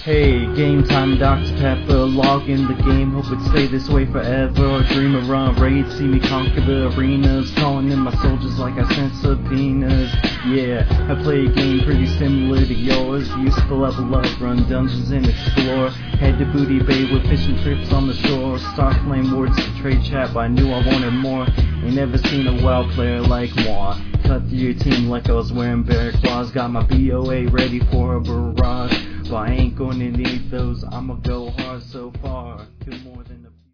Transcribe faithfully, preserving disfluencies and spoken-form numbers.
Hey, game time, Doctor Pepper, log in the game, hope it stay this way forever. Dream of run raid, see me conquer the arenas, calling in my soldiers like I sent subpoenas. Yeah, I play a game pretty similar to yours, used to level up, run dungeons and explore. Head to Booty Bay with fishing trips on the shore, start flame words to trade chat, but I knew I wanted more. Ain't never seen a WoW player like moi. Cut through your team like I was wearing bear claws, got my B O A ready for a barrage. But I ain't gonna need those, I'ma go hard so far, do more than